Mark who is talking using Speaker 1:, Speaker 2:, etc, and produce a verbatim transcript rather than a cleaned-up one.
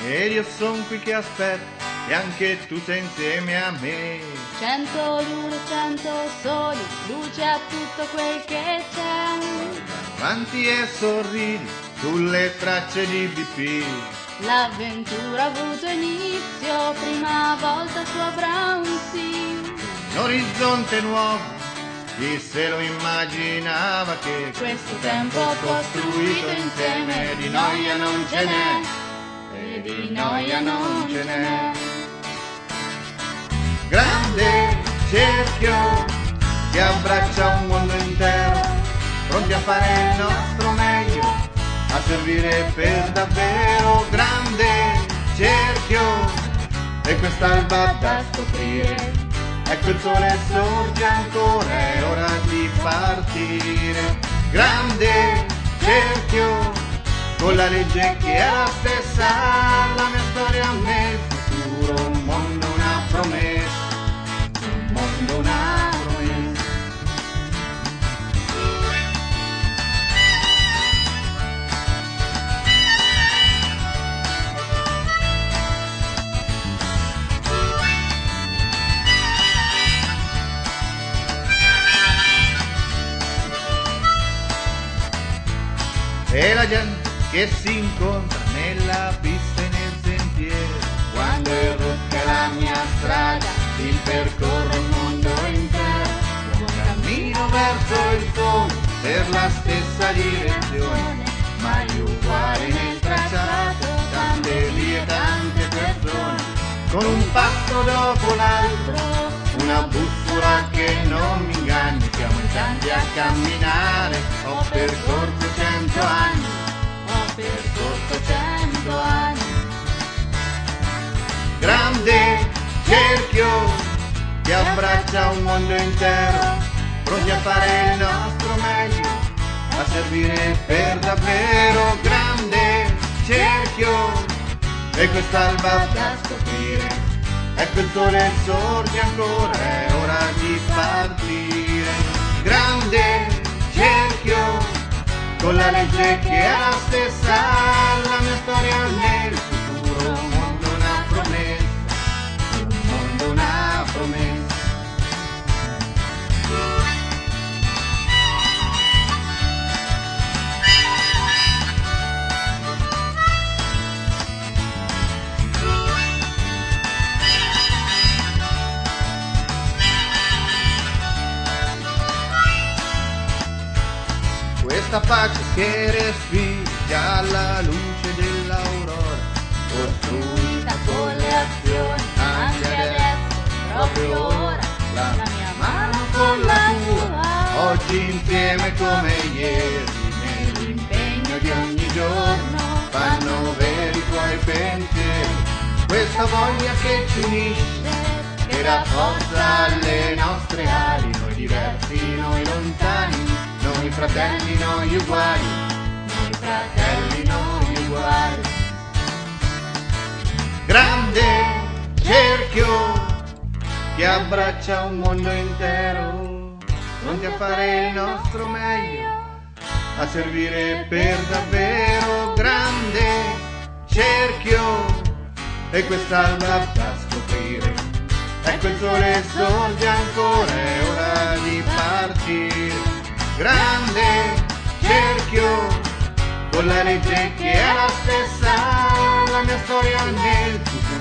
Speaker 1: ed io son qui che aspetto e anche tu sei insieme a me.
Speaker 2: Cento lune, cento soli, luce a tutto quel che c'è.
Speaker 1: Avanti e sorridi sulle tracce di B P.
Speaker 2: L'avventura ha avuto inizio, prima volta su Abraham, sì.
Speaker 1: Un orizzonte nuovo, chi se lo immaginava che
Speaker 2: Questo tempo costruito insieme di noia non ce n'è, e di noia non ce n'è.
Speaker 1: Grande cerchio che abbraccia un mondo intero, pronti a fare il nostro meglio, a servire per davvero. Grande cerchio e quest'alba da scoprire, ecco il sole sorge ancora, è ora di partire. Grande cerchio con la legge che è la stessa, la mia storia nel futuro, un mondo, una promessa, un mondo, una promessa. E la gente che si incontra nella pista e nel sentiero,
Speaker 2: Quando è rotta la mia strada,
Speaker 1: il percorro il mondo intero, un cammino verso il sole per la stessa direzione, ma gli uguali nel tracciato, tante vie, tante persone, con un passo dopo l'altro, una bussola che non mi inganni, siamo in tanti a camminare, ho percorso cento anni,
Speaker 2: ho percorso cento anni.
Speaker 1: grande cerchio che abbraccia un mondo intero, pronti a fare il nostro meglio, a servire per davvero. Grande cerchio e quest'alba da scoprire, ecco il sole sorge ancora, è ora di partire. Grande cerchio con la legge che è la stessa, la mia storia nel futuro, un mondo, una promessa, un mondo, una promessa. Questa pace che respiri alla luce dell'aurora,
Speaker 2: Costruita con le azioni, anche adesso, proprio ora,
Speaker 1: la
Speaker 2: la mia mano con la tua,
Speaker 1: oggi insieme come ieri, nell'impegno di ogni giorno, fanno veri i tuoi pensieri. Questa voglia che ci unisce, che rafforza le nostre ali, noi diversi, noi lontani, noi fratelli, noi uguali,
Speaker 2: noi fratelli, noi uguali.
Speaker 1: grande cerchio che abbraccia un mondo intero, pronti a fare il nostro meglio, a servire per davvero. Grande cerchio e quest'alba da scoprire, ecco il sole sorge ancora, è ora di partire. Grande cerchio con la legge che è la stessa, la mia storia nel futuro,